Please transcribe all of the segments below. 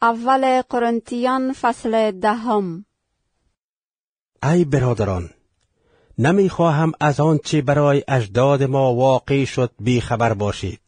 اول قرنتیان فصل 10. ای برادران، نمیخواهم از آنچه برای اجداد ما واقع شد بیخبر باشید.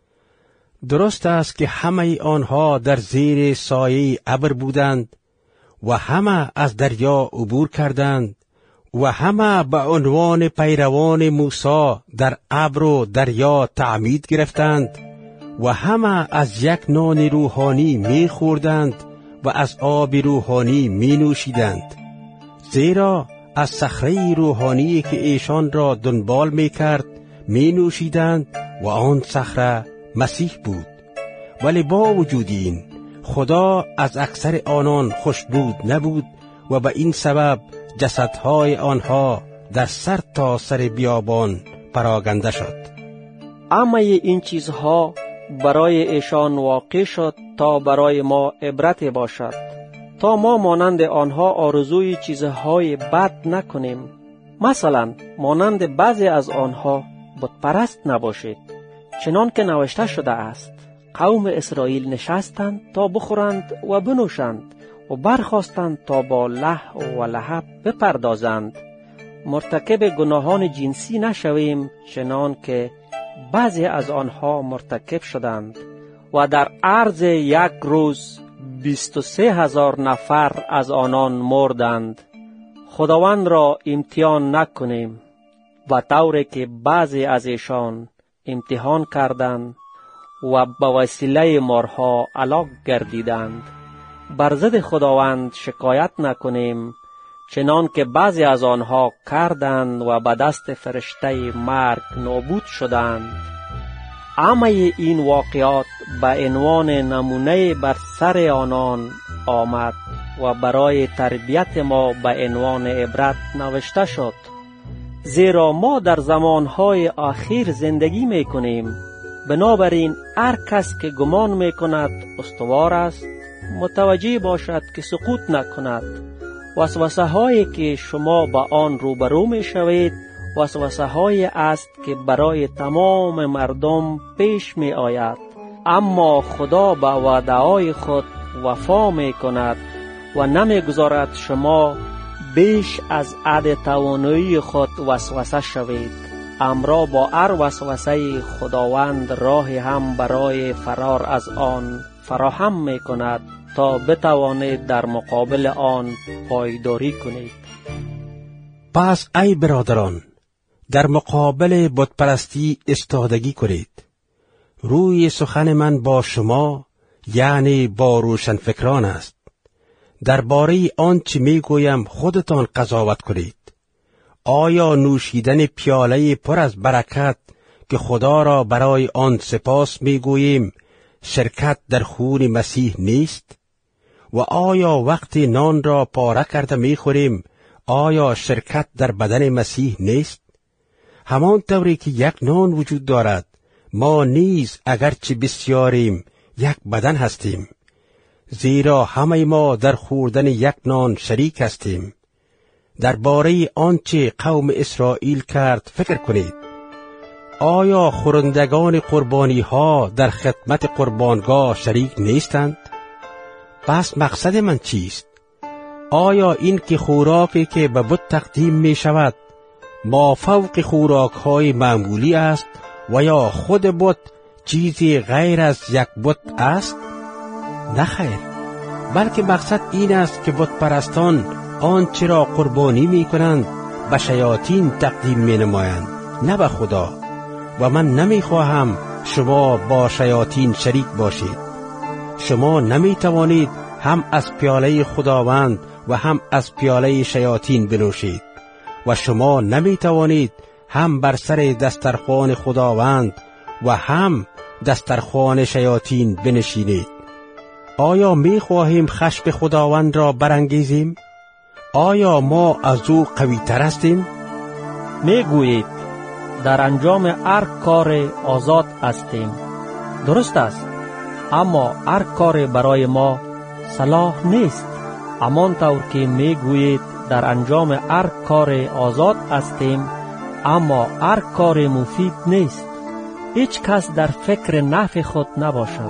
درست است که همه آنها در زیر سایه ابر بودند و همه از دریا عبور کردند و همه به عنوان پیروان موسی در ابر و دریا تعمید گرفتند و همه از یک نان روحانی می‌خوردند و از آب روحانی می‌نوشیدند، زیرا از صخره روحانی که ایشان را دنبال می‌کرد می‌نوشیدند و آن صخره مسیح بود. ولی با وجود این خدا از اکثر آنان خوشنود نبود و به این سبب جسدهای آنها در سر تا سر بیابان پراگنده شد. اما این چیزها برای ایشان واقع شد تا برای ما عبرت باشد، تا ما مانند آنها آرزوی چیزهای بد نکنیم. مثلا مانند بعضی از آنها بت پرست نباشید، چنان که نوشته شده است: قوم اسرائیل نشستند تا بخورند و بنوشند و برخاستند تا با لهو و لعب بپردازند. مرتکب گناهان جنسی نشویم، چنان که بعضی از آنها مرتکب شدند و در عرض یک روز 23,000 نفر از آنان مردند. خداوند را امتحان نکنیم و طوری که بعضی از ایشان امتحان کردند و به وسیله مارها هلاک گردیدند. بر ضد خداوند شکایت نکنیم، چنان که بعضی از آنها کردند و به دست فرشته مرگ نابود شدند. اما این واقعات به عنوان نمونه بر سر آنان آمد و برای تربیت ما به عنوان عبرت نوشته شد. زیرا ما در زمانهای اخیر زندگی میکنیم. بنابراین هر کس که گمان میکند استوار است، متوجه باشد که سقوط نکند. وسوسه هایی که شما با آن روبرو می شوید وسوسه هایی است که برای تمام مردم پیش می آید، اما خدا به وعده های خود وفا می کند و نمی گذارد شما بیش از حد توانایی خود وسوسه شوید. امرا با هر وسوسه خداوند راهی هم برای فرار از آن فراهم می کند تا بتوانید در مقابل آن پایداری کنید. پس ای برادران، در مقابل بتپرستی استادگی کنید. روی سخن من با شما، یعنی با روشنفکران است. درباره آنچه میگویم خودتان قضاوت کنید. آیا نوشیدن پیاله پر از برکت که خدا را برای آن سپاس میگوییم شرکت در خون مسیح نیست؟ و آیا وقتی نان را پاره کرده میخوریم آیا شرکت در بدن مسیح نیست؟ همان طوری که یک نان وجود دارد، ما نیز اگرچه بسیاریم یک بدن هستیم، زیرا همه ما در خوردن یک نان شریک هستیم. درباره آنچه قوم اسرائیل کرد فکر کنید. آیا خورندگان قربانی ها در خدمت قربانگاه شریک نیستند؟ پس مقصد من چیست؟ آیا این که خوراکی که به بت تقدیم می شود مافوق خوراک های معمولی است و یا خود بت چیزی غیر از یک بت است؟ نه خیر، بلکه مقصد این است که بت پرستان آنچه را قربانی می کنند به شیاطین تقدیم می نمایند، نه به خدا. و من نمی خواهم شما با شیاطین شریک باشید. شما نمی توانید هم از پیاله خداوند و هم از پیاله شیاطین بنوشید و شما نمی توانید هم بر سر دسترخوان خداوند و هم دسترخوان شیاطین بنشینید. آیا می خواهیم خشم خداوند را برانگیزیم؟ آیا ما از او قوی تر هستیم؟ می گویید در انجام هر کار آزاد هستیم. درست است، اما هر کار برای ما صلاح نیست. همانطور که می گویید در انجام هر کار آزاد هستیم، اما هر کار مفید نیست. هیچ کس در فکر نفع خود نباشد،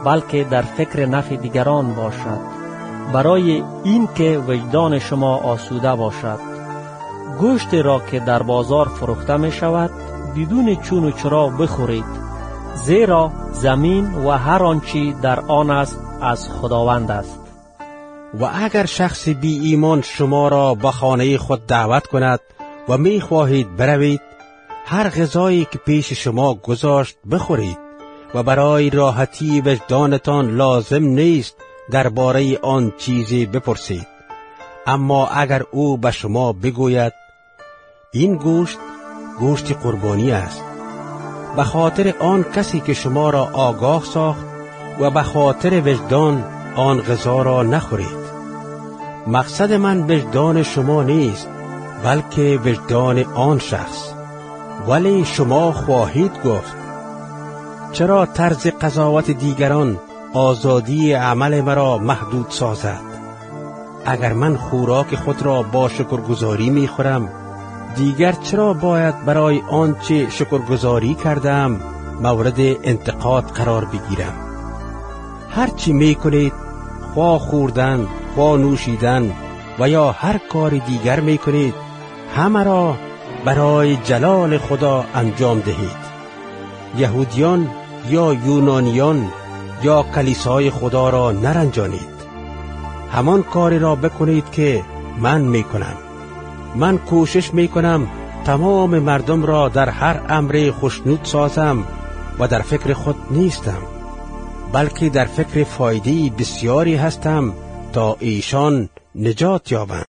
بلکه در فکر نفع دیگران باشد، برای این که وجدان شما آسوده باشد. گوشت را که در بازار فروخته می شود بدون چون و چرا بخورید، زیرا زمین و هر آنچه در آن است از خداوند است. و اگر شخص بی ایمان شما را به خانه خود دعوت کند و می خواهید بروید، هر غذایی که پیش شما گذاشت بخورید و برای راحتی وجدانتان لازم نیست درباره آن چیزی بپرسید. اما اگر او به شما بگوید این گوشت قربانی است، به خاطر آن کسی که شما را آگاه ساخت و به خاطر وجدان آن غذا را نخورید. مقصد من وجدان شما نیست، بلکه وجدان آن شخص. ولی شما خواهید گفت چرا طرز قضاوت دیگران آزادی عمل مرا محدود سازد؟ اگر من خوراک خود را با شکرگزاری می خورم، دیگر چرا باید برای آنچه شکرگزاری کردم مورد انتقاد قرار بگیرم؟ هرچی می کنید، خواه خوردن، خواه نوشیدن و یا هر کار دیگر می کنید، همه را برای جلال خدا انجام دهید. یهودیان یا یونانیان یا کلیسای خدا را نرنجانید. همان کاری را بکنید که من می کنم. من کوشش می کنم تمام مردم را در هر امر خوشنود سازم و در فکر خود نیستم، بلکه در فکر فایده بسیاری هستم تا ایشان نجات یابند.